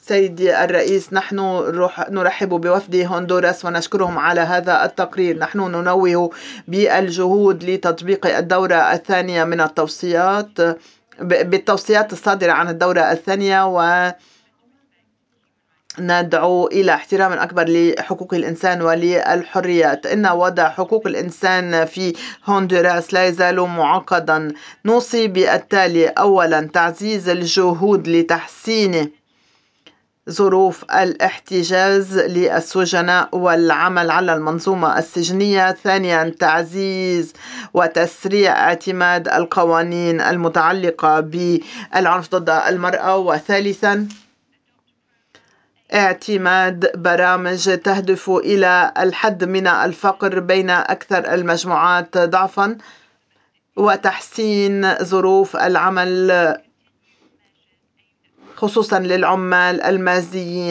سيدي الرئيس، نحن نرحب بوفد هندوراس ونشكرهم على هذا التقرير. نحن ننوه بالجهود لتطبيق الدورة الثانية من التوصيات بالتوصيات الصادرة عن الدورة الثانية، وندعو إلى احترام أكبر لحقوق الإنسان وللحريات. إن وضع حقوق الإنسان في هندوراس لا يزال معقدا. نوصي بالتالي: أولا، تعزيز الجهود لتحسين ظروف الاحتجاز للسجناء والعمل على المنظومة السجنية. ثانيا، تعزيز وتسريع اعتماد القوانين المتعلقة بالعنف ضد المرأة. وثالثا، اعتماد برامج تهدف إلى الحد من الفقر بين أكثر المجموعات ضعفا، وتحسين ظروف العمل خصوصا للعمال المازيين.